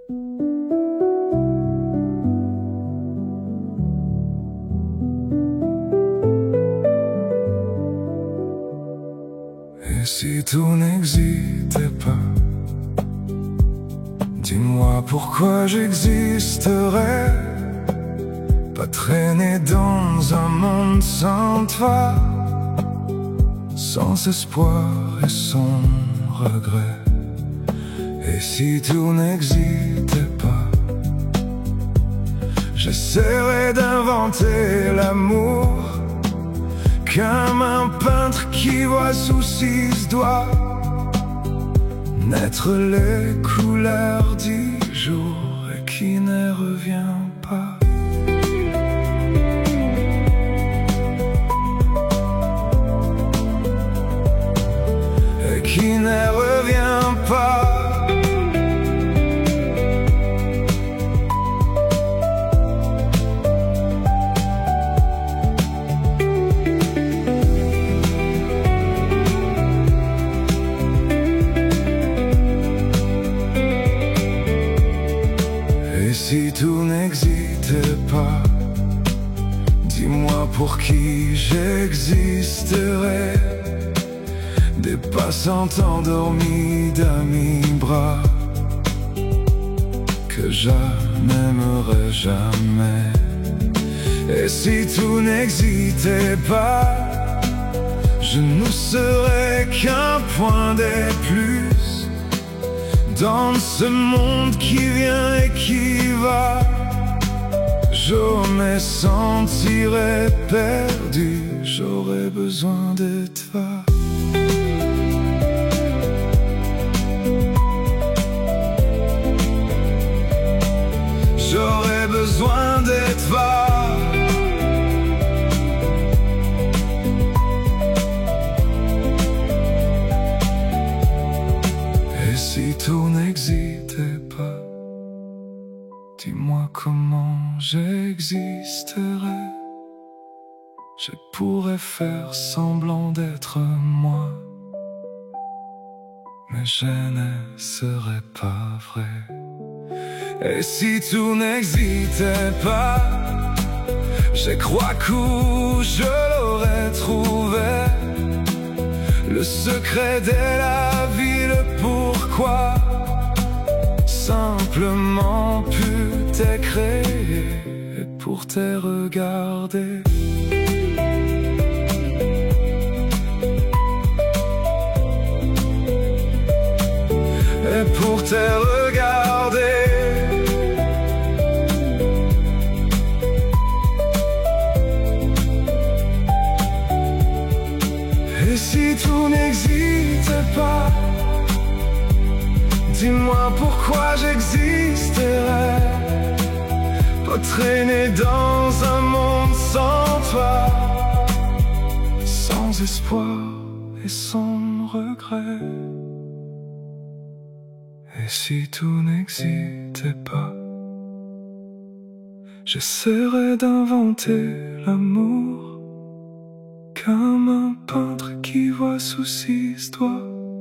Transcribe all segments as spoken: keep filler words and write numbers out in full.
Et si tout n'existait pas, dis-moi pourquoi j'existerais, pas traîner dans un monde sans toi, sans espoir et sans regret. Et si tout n'existait pas, j'essaierais d'inventer l'amour, comme un peintre qui voit sous six doigts naître les couleurs du jour et qui ne revient pas. Et qui ne revient pas. Et si tout n'existait pas, dis-moi pour qui j'existerais, des passants endormis dans mes bras que je n'aimerais jamais. Et si tout n'existait pas, je ne serais qu'un point de plus dans ce monde qui vient et qui va. Je me sentirais perdu, j'aurais besoin de toi. J'aurais besoin de toi. Et si tout n'existait pas, dis-moi comment j'existerais. Je pourrais faire semblant d'être moi, mais je ne serais pas vrai. Et si tout n'existait pas, je crois que je l'aurais trouvé, le secret de la vie, le pourquoi. Simplement pu te créer et pour te regarder. Et pour te regarder. Et si tout n'existait pas, dis-moi pourquoi j'existerais, pas traîner dans un monde sans toi, sans espoir et sans regret. Et si tout n'existait pas, j'essaierais d'inventer l'amour, comme un peintre qui voit sous six doigts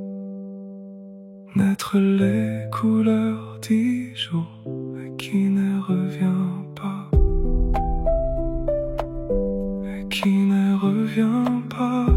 naître les couleurs du jour et qui ne revient pas, et qui ne revient pas.